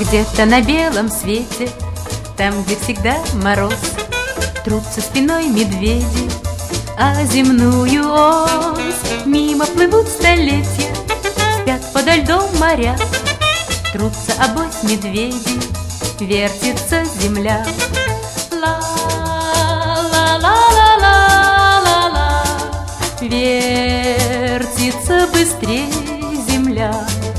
Где-то на белом свете, там, где всегда мороз, трутся спиной медведи, а земную ось мимо плывут столетия, спят подо льдом моря. Трутся обось медведи, вертится земля. Ла-ла-ла-ла-ла-ла, вертится быстрее земля.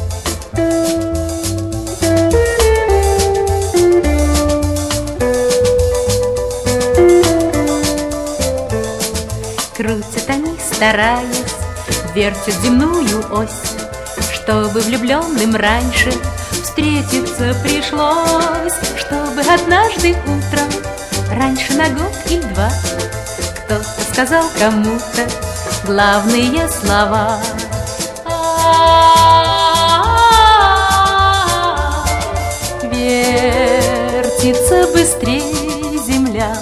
Крутят они, стараясь, вертят земную ось, чтобы влюбленным раньше встретиться пришлось, чтобы однажды утром, раньше на год или два, кто-то сказал кому-то главные слова. Вертится быстрее земля.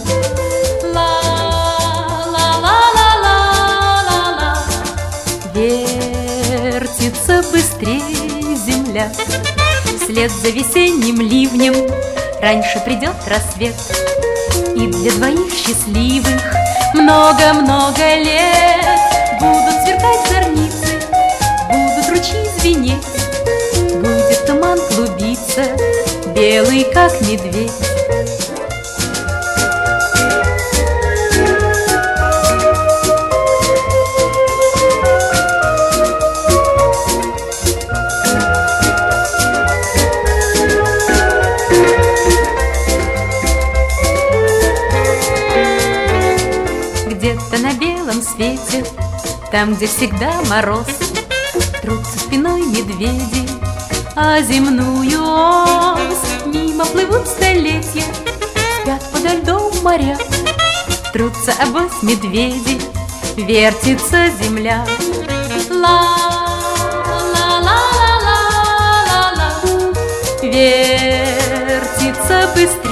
Вертится быстрее земля. Вслед за весенним ливнем раньше придет рассвет, и для двоих счастливых много-много лет будут сверкать зорницы, будут ручьи звенеть, будет туман клубиться, белый как медведь. Где-то на белом свете, там, где всегда мороз, трутся спиной медведи, а земную ось мимо плывут столетия, спят подо льдом моря. Трутся обось медведи, вертится земля. Ла-ла-ла-ла-ла-ла, вертится быстрее